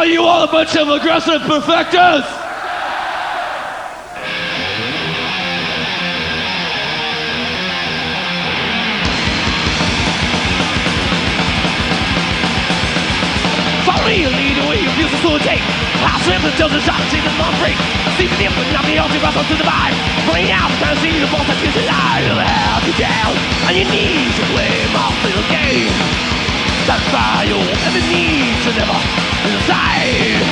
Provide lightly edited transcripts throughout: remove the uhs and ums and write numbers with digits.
Are you all a bunch of aggressive perfectors? Follow me, lead the way, refuse to facilitate. House rip until the shot, see the long break. See the difference, not the ultimate rush to the vibe. Bring out, trying to see the false that gives you life. You'll have you down on your knees to play my little game. Satisfy your every need to never decide.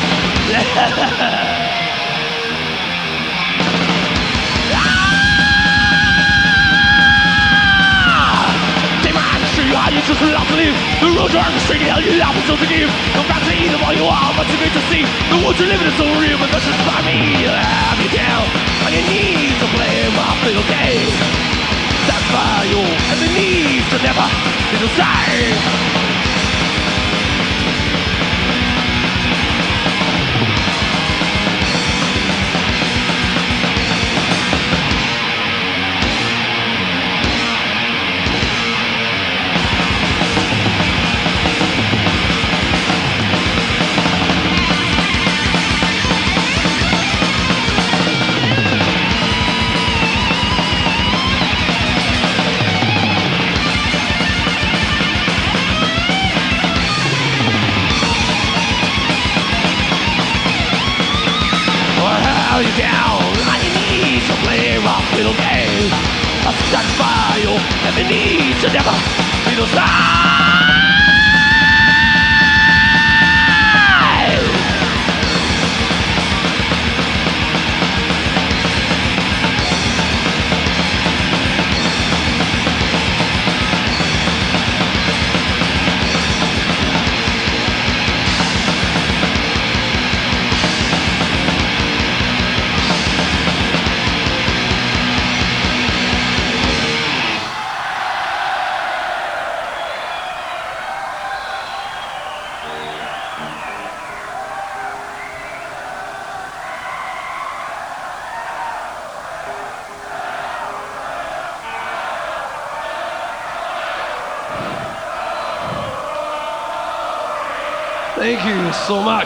Take my hand, show you how you just love to live. The road you're on the street, hell you have so to give. Come back to either while you are, but you're great to see. The world you're living is so real, but that's just by me. You'll have you down on your knees to play my little game. Satisfy your every need to never decide. You down on your knees to play a rock little game. A satisfy you every need to never be the side. Thank you so much.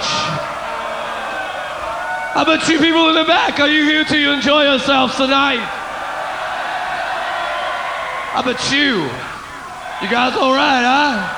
How about you people in the back? Are you here to enjoy yourselves tonight? How about you? You guys all right, huh?